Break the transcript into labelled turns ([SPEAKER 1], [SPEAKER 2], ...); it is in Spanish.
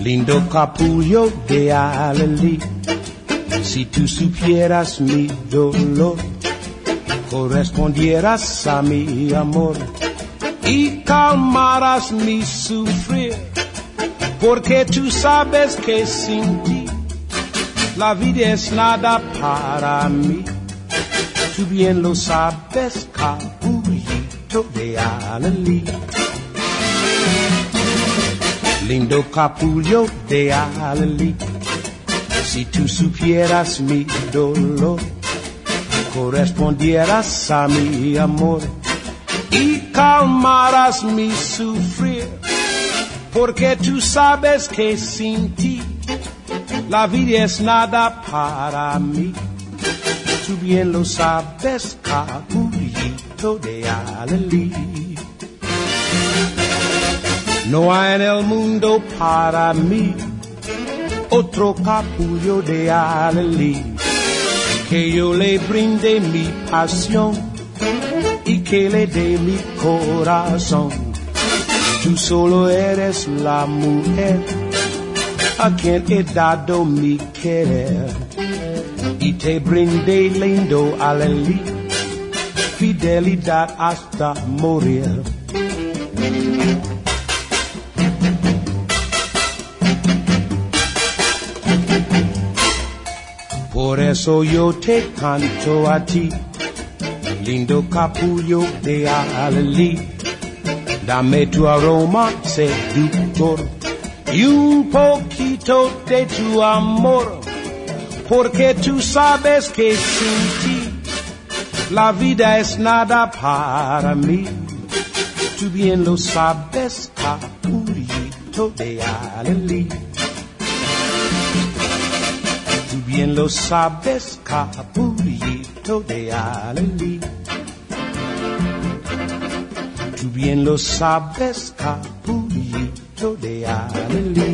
[SPEAKER 1] Lindo capullo de Alelí, si tú supieras mi dolor, correspondieras a mi amor y calmarás mi sufrir, porque tú sabes que sin ti la vida es nada para mí. Tú bien lo sabes, capullito de Alelí. Lindo capullo de Alelí, si tú supieras mi dolor, correspondieras a mi amor y calmarás mi sufrir, porque tú sabes que sin ti la vida es nada para mí. Tú bien lo sabes, capullito de Alelí. No hay en el mundo para mí otro capullo de Alelí, que yo le brinde mi pasión y que le dé mi corazón. Tú solo eres la mujer a quien he dado mi querer, y te brindé lindo Alelí, fidelidad hasta morir. Por eso yo te canto a ti, lindo capullo de Alelí. Dame tu aroma seductor y un poquito de tu amor, porque tú sabes que sin ti la vida es nada para mí. Tú bien lo sabes, capullito de Alelí. Tú bien lo sabes, capullito de Alelí. Tú bien lo sabes, capullito de Alelí.